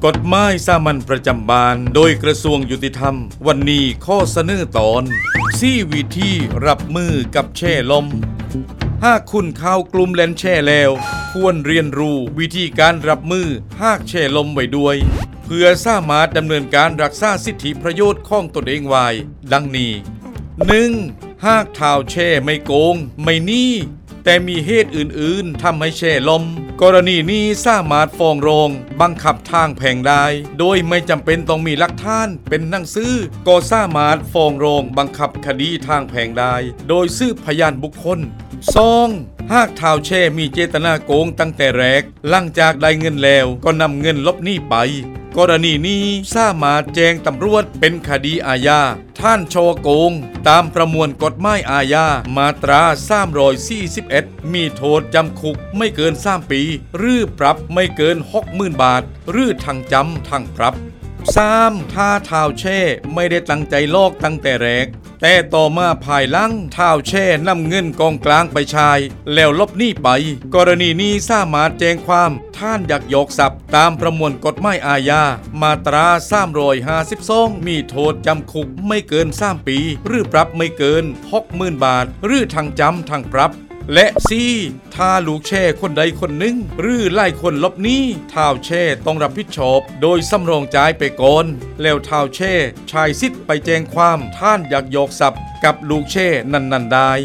กฎหมายสามัญประจำบ้านโดยกระทรวงยุติธรรมวันนี้ข้อเสนอตอน4วิธีรับมือกับแช่ลมหากคุณเข้ากลุ่มแลนแช่แล้วควรเรียนรู้วิธีการรับมือหากแช่ลมไว้ด้วยเพื่อสามารถดำเนินการรักษาสิทธิประโยชน์ของตนเองไว้ดังนี้ 1. หากเท้าแช่ไม่โกงไม่หนี้แต่มีเหตุอื่นๆทำให้แช่ลมกรณีนี้สามารถฟ้องร้องบังคับทางแพ่งได้โดยไม่จำเป็นต้องมีหลักฐานเป็นหนังสือก็สามารถฟ้องร้องบังคับคดีทางแพ่งได้โดยสืบพยานบุคคล 2. หากเท้าแช่มีเจตนาโกงตั้งแต่แรกหลังจากได้เงินแล้วก็นำเงินลบหนี้ไปกรณีนี้สามารถแจ้งตำรวจเป็นคดีอาญาท่านช่อโกงตามประมวลกฎหมายอาญามาตรา341มีโทษจำคุกไม่เกิน3ปีหรือปรับไม่เกิน 60,000 บาทหรือทั้งจำทั้งปรับ 3. ถ้าเท้าแช่ไม่ได้ตั้งใจลอกตั้งแต่แรกแต่ต่อมาภายหลังเท้าแช่นำเงินกองกลางไปใช้แล้วลบหนี้ไปกรณีนี้สามารถแจ้งความท่านยักยอกทรัพย์ตามประมวลกฎหมายอาญามาตรา352มีโทษจำคุกไม่เกิน3ปีหรือปรับไม่เกิน 60,000 บาทหรือทั้งจำทั้งปรับและ 4. ถ้าลูกแช่คนใดคนหนึ่งหรือหลายคนลบหนี้เท้าแช่ต้องรับผิดชอบโดยสำรองจ่ายไปก่อนแล้วเท้าแช่ใช้สิทธิ์ไปแจ้งความท่านยักยอกทรัพย์กับลูกแช่นั้นๆได้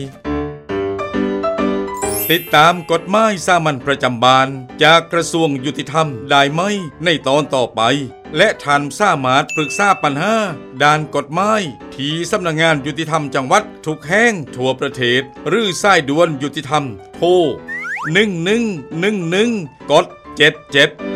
ติดตามกฎหมายสามัญประจำบ้านจากกระทรวงยุติธรรมได้ไหมในตอนต่อไปและท่านสามารถปรึกษาปัญหาด้านกฎหมายที่สำนักงานยุติธรรมจังหวัดทุกแห่งทั่วประเทศหรือสายด่วนยุติธรรมโทร1111กด77